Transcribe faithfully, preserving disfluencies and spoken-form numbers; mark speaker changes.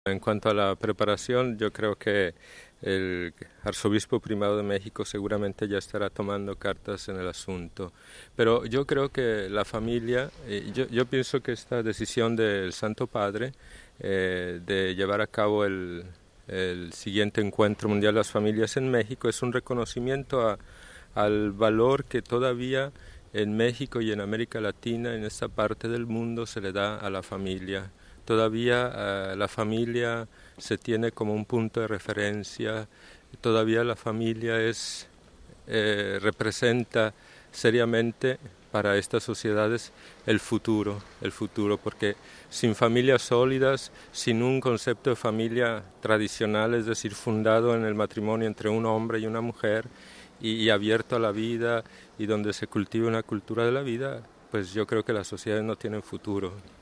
Speaker 1: En cuanto a la preparación, yo creo que el arzobispo primado de México seguramente ya estará tomando cartas en el asunto. Pero yo creo que la familia, eh, yo, yo pienso que esta decisión del Santo Padre eh, de llevar a cabo el, el siguiente encuentro mundial de las familias en México es un reconocimiento a, al valor que todavía en México y en América Latina, en esta parte del mundo, se le da a la familia. Todavía eh, la familia se tiene como un punto de referencia, todavía la familia es, eh, representa seriamente para estas sociedades el futuro, el futuro, porque sin familias sólidas, sin un concepto de familia tradicional, es decir, fundado en el matrimonio entre un hombre y una mujer y, y abierto a la vida y donde se cultiva una cultura de la vida, pues yo creo que las sociedades no tienen futuro.